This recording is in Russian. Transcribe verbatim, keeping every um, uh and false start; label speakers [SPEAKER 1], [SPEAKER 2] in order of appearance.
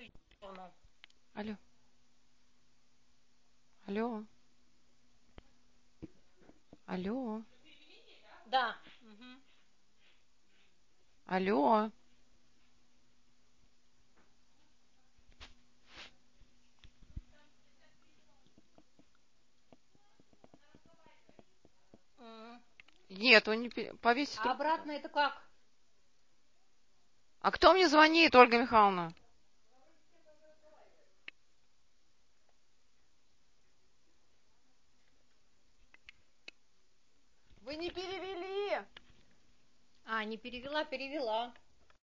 [SPEAKER 1] Алло. Алло. Алло.
[SPEAKER 2] Да. Угу.
[SPEAKER 1] Алло.
[SPEAKER 2] М.
[SPEAKER 1] Нет, он не пе- повесить
[SPEAKER 2] А
[SPEAKER 1] трубку.
[SPEAKER 2] обратно это как?
[SPEAKER 1] А кто мне звонит, Ольга Михайловна? Вы не перевели.
[SPEAKER 2] А, не перевела, перевела.